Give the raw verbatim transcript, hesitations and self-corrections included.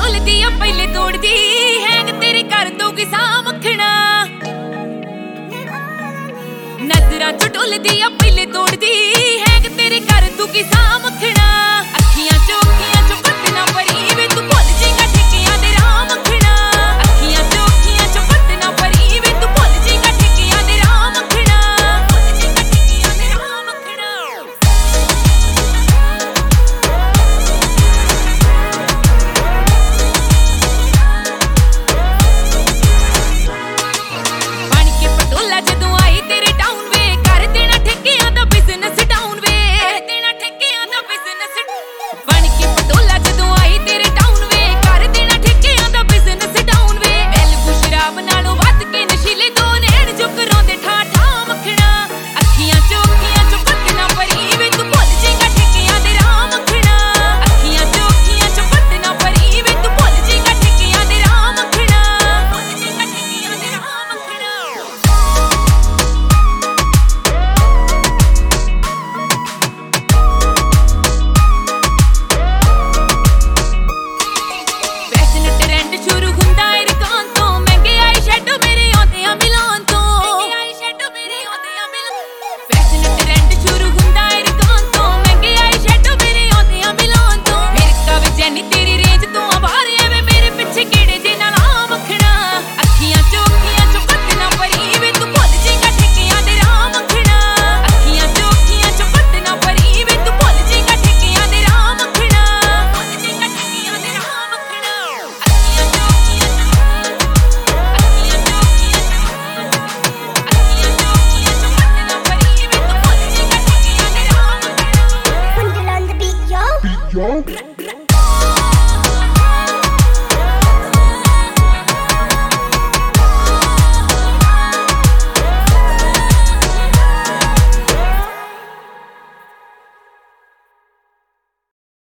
ढोलदी आ पहले तोड़दी हैंग तेरी कर दूगी सा मखना नजरां चो ढोलदी आ पहले तोड़दी हैंग तेरी कर दूगी सा मखना अखियां चो अखियां चो पत ना परी वे तू भुल जाएगा ठेकियां दे राह मखना अखियां चो अखियां चो पत ना परी वे तू भुल जाएगा ठेकियां दे राह मखना भुल जाएगा ठेकियां दे राह मखना बन के पटोला जदों आई तेरे टाउन वे कर देना ठेकियां दा बिजनेस डाउन वे देना ठेकियां दा बिजनेस बन के पटोला जदों आई तेरे टाउन वे कर देना ठेकियां दा बिजनेस डाउन वे बेल शराब नालों वध के नशीले दो नैन जो करांदे ठा ठा मखना अखियां चो अखियां चो पत ना परी वे तू भुल जाएगा ठेकियां दे राह मखना अखियां चो अखियां चो पत ना परी वे तू भुल जाएगा ठेकियां दे राह मखना भुल जाएगा ठेकियां दे राह मखना फैशन ट्रेंड शुरू हुंदा है रकान तो महंगे आई शैडो मेरे आंदे आ मिलान तो महंगे आई शैडो मेरे आंदे आ मिलान फैशन ट्रेंड शुरू हुंदा है रकान तो महंगे आई शैडो मेरे आंदे आ मिलान तो फिर कव जैनी तेरी रेंज तो आवार है वे मेरे पीछे केड़े जे नाल आ मखना अखियां चो अखियां चो पत ना परी वे तू भुल जाएगा ठेकियां दे राह मखना अखियां चो अखियां चो पत ना परी वे तू भुल जाएगा ठेकियां दे राह मखना भुल जाएगा ठेकियां दे राह मखना अखियां चो अखियां चो अखियां चो अखियां चो अखियां चो अखियां चो पत ना परी वे तू भुल जाएगा ठेकियां दे राह मखना Put it on the beat, yo. Beat, yo.